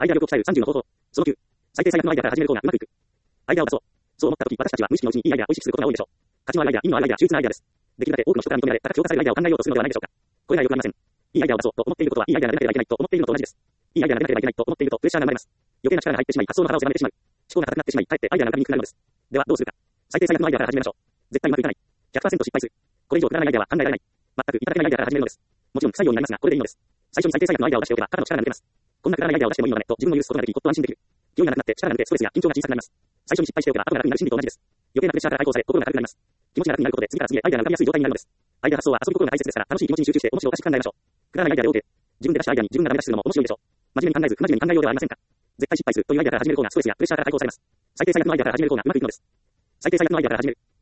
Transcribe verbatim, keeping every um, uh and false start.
アイデア力を鍛えるさんじゅうの方法。そのきゅう。最低最悪のアイデアから始める方がうまくいく。アイデアを出そう。そう思ったとき、私たちは無意識のうちにいいアイデアを意識することが多いでしょう。価値のあるアイデア、意味のあるアイデア、秀逸なアイデアです。できるだけ多くの人から認められ、高く評価されるアイデアを考えようとするのではないでしょうか。これはよくありません。いいアイデアを出そうと思っていることは、いいアイデアが出なければいけないと思っているのと同じです。いいアイデアが出なければいけないと思っているとプレッシャーが生まれます。余計な力が入ってしまい、発想の幅を狭めてしまう。思考が硬くなってしまい、かえってアイデアが浮かびにくくなるのです。では、どうするか。最低最悪のアイデアから始めましょう。絶対うまくいかない。ひゃくパーセント 失敗する。これ以上くだらないアイデアは考えられない。全くいただけないアイデアから始めるのです。もちろん不採用になりますが、これでいいのです。最初に最低最悪のアイデアを出しておけば、肩の力が抜けます。こんなくだらないアイデアを出してもいいのだねと自分を許すことができ、ほっと安心できる。勢いがなくなって力が抜け、ストレスや緊張が小さくなります。最初に失敗しておけば、後が楽になる心理と同じです。余計なプレッシャーから解放され、心が軽くなります。気持ちが楽になることで、次から次へアイデアが浮かびやすい状態になるのです。アイデア発想は遊び心が大切ですから、楽しい気持ちに集中して面白おかしく考えましょう。くだらないアイデアで OK。自分で出したアイデアに自分がダメ出しするのも面白いでしょう。真面目に考えず、不真面目に考えようではありませんか。絶対失敗するというアイデアから始める方がストレスやプレッシャーから解放されます。最低最悪のアイデアから始める方がうまくいくのです。最低最悪のアイデアから始める。